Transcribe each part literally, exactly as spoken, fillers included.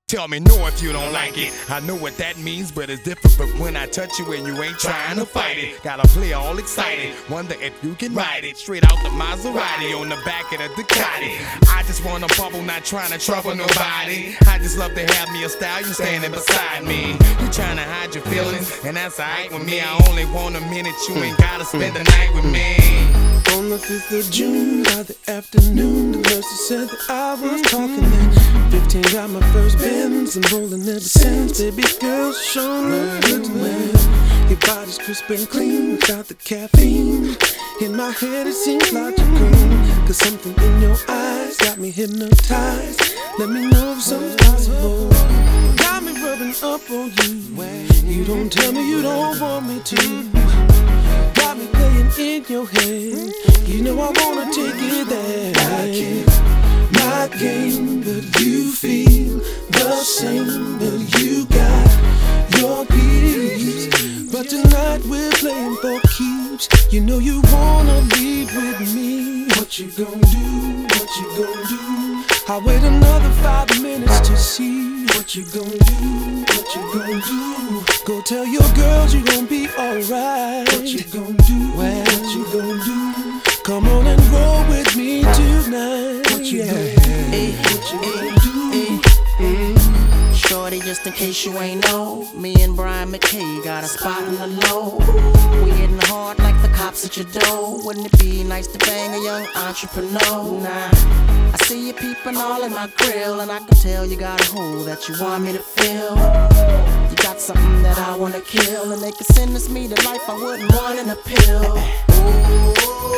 Tell me no if you don't like it. I know what that means, but it's different when I touch you and you ain't trying to fight it. Gotta play all excited, wonder if you can ride it. Straight out the Maserati on the back of the Ducati. I just wanna bubble, not trying to trouble nobody. I just love to have me a stallion standing beside me. You trying to hide your feelings, and that's alright with me. I only want a minute, you ain't gotta spend the night with me. On the fifth of June, by the afternoon, the nurse said that I was talking then. Fifteen got my first Benz and rolling ever since. Baby girl, sure look good to me. Your body's crisp and clean without the caffeine. In my head it seems logical, cause something in your eyes got me hypnotized. Let me know if something's possible. Got me rubbing up on you. You don't tell me you don't want me to. Got me playing in your head. You know I wanna take it there. I can't my game, but you feel the same. But you got your peace. But tonight we're playing for keeps. You know you wanna leave with me. What you gon' do? What you gon' do? I'll wait another five minutes to see. What you gon' do? What you gon' do? Go tell your girls you gon' be alright. What you gon' do? Well, what you gon' do? Come on and roll with me tonight. What you gon' do? What you gon' do? Mm. Shorty, just in case you ain't know, me and Brian McKay got a spot in the low. We hitting hard like the cops at your door. Wouldn't it be nice to bang a young entrepreneur? Nah, I see you peeping all in my grill, and I can tell you got a hole that you want me to fill. You got something that I wanna kill, and they can sentence me to life I wouldn't want in a pill. Ooh.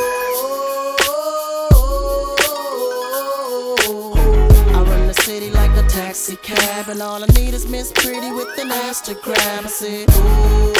Like a taxi cab, and all I need is Miss Pretty with an ass to grab. I said, ooh.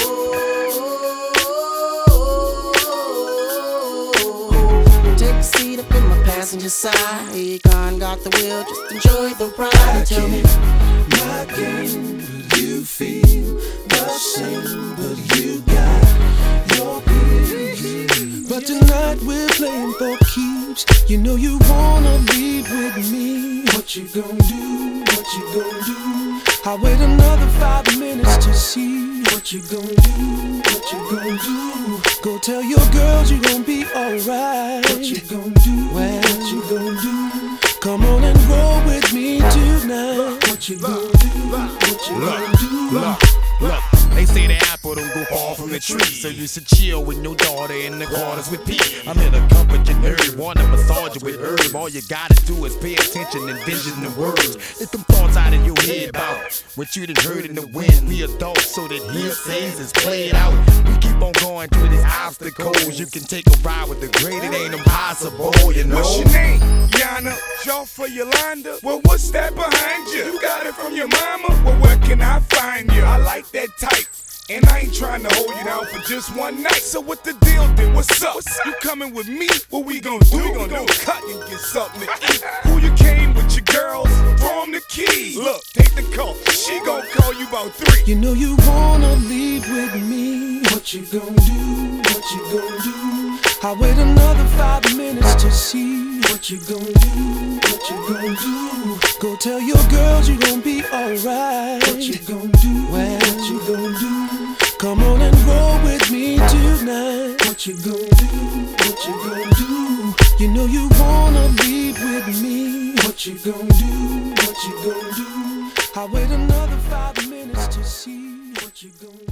Take a seat up in my passenger side. Akon got the wheel, just enjoy the ride. I Tell me, my game, but you feel the same. But you got your peace. But tonight we're playing for keeps. You know you wanna leave with me. What you gon' do? What you gon' do? I'll wait another five minutes to see. What you gon' do? What you gon' do? Go tell your girls you gon' be alright. What you gon' do? Well, what you gon' do? Come on and roll with me tonight. What you gon' do? What you gon' do? Look, look. They say the apple don't go far from the tree, so you should chill with your daughter in the quarters with Pete. I'm here to comfort your nerve, wanna massage you with herb. All you gotta do is pay attention and vision the words. Get them thoughts out of your head about what you done heard in the wind. We adults, so that hearsays is played out. We keep on going through these obstacles. You can take a ride with the great, it ain't impossible, you know. What's your name? Yana, Joffrey, Yolanda. Well, what's that behind you? You got it from your mama? Well, where can I find you? I like that type. And I ain't trying to hold you down for just one night. So what the deal then? What's up? What's up? You coming with me? What we gon' do? What we gon' do? Cut and get something to eat. Who you came with your girls? Throw 'em the keys. Look, take the call. She gon' call you about three. You know you wanna leave with me. What you gon' do? What you gon' do? I'll wait another five minutes to see. What you gon' do? What you gon' do? Go tell your girls you gon' be alright. What you gon' do? Well, what you gon' do? Come on and roll with me tonight. What you gon' do? What you gon' do? You know you wanna leave with me. What you gon' do? What you gon' do? I'll wait another five minutes to see. What you gon' do?